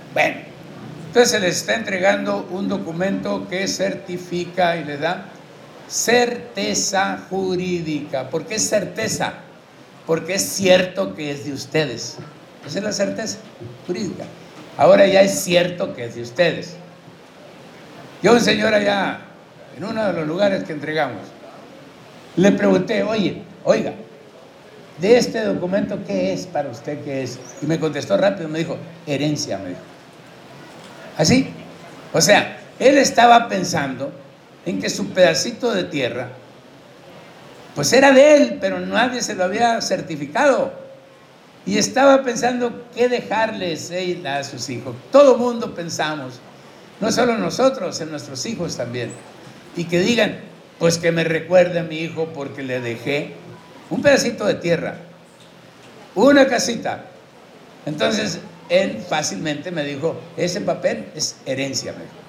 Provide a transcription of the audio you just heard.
Bueno, entonces se les está entregando un documento que certifica y le da certeza jurídica. ¿Por qué es certeza? Porque es cierto que es de ustedes. Esa es la certeza jurídica. Ahora ya es cierto que es de ustedes. Yo, un señor allá, en uno de los lugares que entregamos, le pregunté, oiga, de este documento, ¿qué es para usted? ¿Qué es? Y me contestó rápido, me dijo, herencia, me dijo. Así. O sea, él estaba pensando en que su pedacito de tierra, pues era de él, pero nadie se lo había certificado. Y estaba pensando qué dejarles a sus hijos. Todo mundo pensamos, no solo nosotros, en nuestros hijos también. Y que digan, pues que me recuerde a mi hijo porque le dejé un pedacito de tierra, una casita. Entonces, él fácilmente me dijo, ese papel es herencia, me dijo.